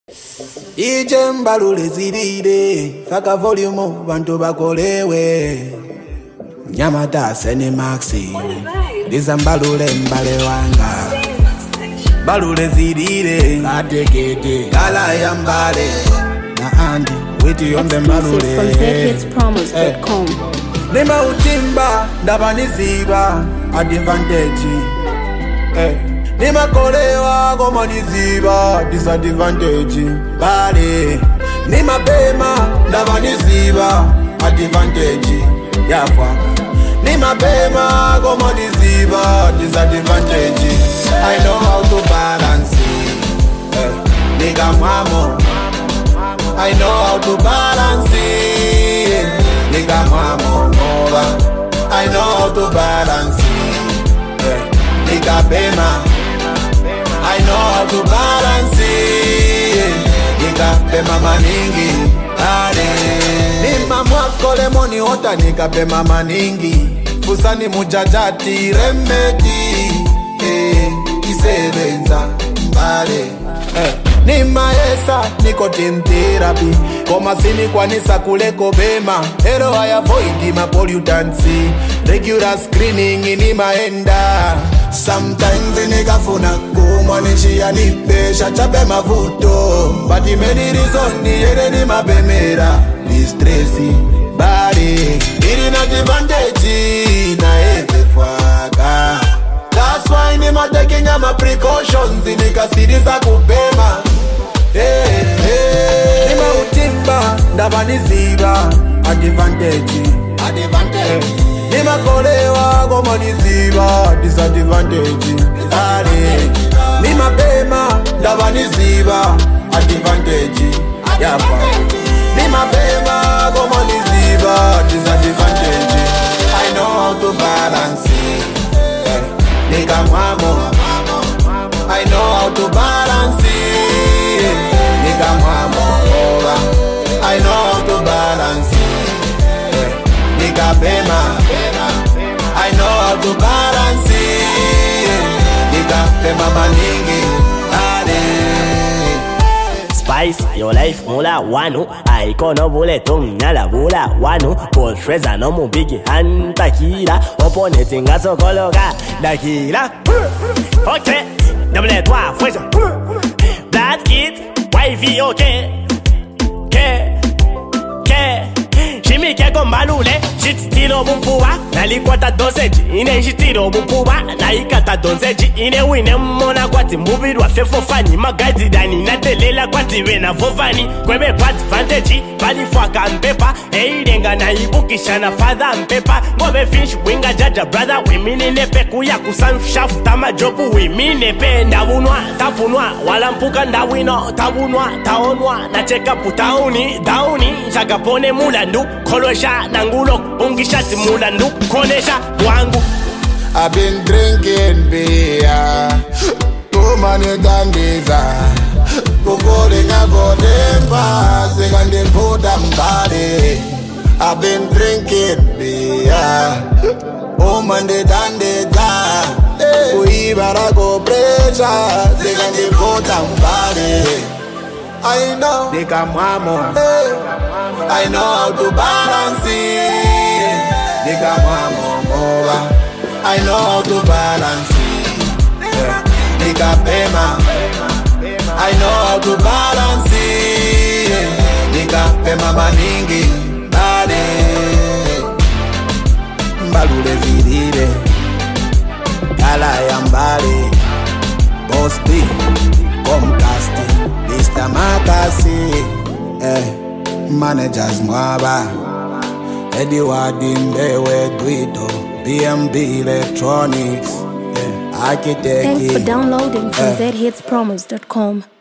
Ije mbalule zilile faka volume bantu bakolewe Nyamata seni maxi Diza mbalule mbale wanga Balule zilile Katekete Kala ya mbale Na andi Witi yombe mbalule From zhitspromos.com. Nima utimba Ndabaniziba Advantage Nima kolewa Goma niziba Disadvantage Bale Nima bema Ndabaniziba Advantage Yafwa Nima bema Goma niziba Disadvantage I know how to balance it Nigga mamo I know how to balance it Nigga mamo I know how to balance it Nigga bema I know how to balance it Nigga bema maningi Nima mwakole moni ota nigga bema maningi Fusani mujajati remedi Isebenza mbale Nima esa niko team therapy Koma sini kwanisa kuleko bema Hero I avoid ma pollutants Regular screening nima enda Sometimes nikafuna kumwanishi ya nipesha chape mavuto But many reason ni ere ni mabemera Ni stressi body Iri na advantage na eve fwaka That's why nima taking my precautions Nikasiriza kupema Nima utimba Ndabaniziba Advantage Nima kolewa Goma niziba Disadvantage Nima bema Ndabaniziba Advantage Nima bema Goma niziba Disadvantage I know how to balance it Nigga mamo I know how to balance it Nigga mamo I know how to balance it Nigga bema I know how to balance it Nigga bema maningi Spice, your life mula wanu Aikono bule tumnyala bula wanu Bolshreza no mubigi hantakila Opponent ngaso koloka dakila Ok, double toi, foueja Black kid, wavy ok Shimike kombalule Jitstilo bupuwa Nalikwata doseji Ine jitilo bupuwa Naikata doseji Ine wine mona kwati Mbubirwa fefo fani Magazi dani Natelela kwati wena fofani Kwebe kwa advantage Bali fwaka mpepa Eirenga na ibukisha na father mpepa Ngobe finch winga jaja brother Wimini nepe kuya kusanfshafu Tama jobu wimine pe Ndabunwa, tapunwa Wala mpuka ndawino Tabunwa, taonwa Nacheka putauni, dauni Shagapone mulandu Kolosha nangulo Ungishati mulandu Konesha wangu I've been drinking beer Too many dandiza Kukuri ngabo demba Sekandi futa mbali I've been drinking beer Too many dandiza Kuibara go pressure Sekandi futa mbali I know Nika mamo I know how to balance it Nika mamo I know how to balance it Nika pema I know how to balance it Nika pema maningi Bade Mbalule zilile Kala ya mbali Boss B Comcast Mr. Makasi Managers mwaba Edward Imbewe Dwito DMB Electronics Architect Thanks for downloading from zhitspromos.com.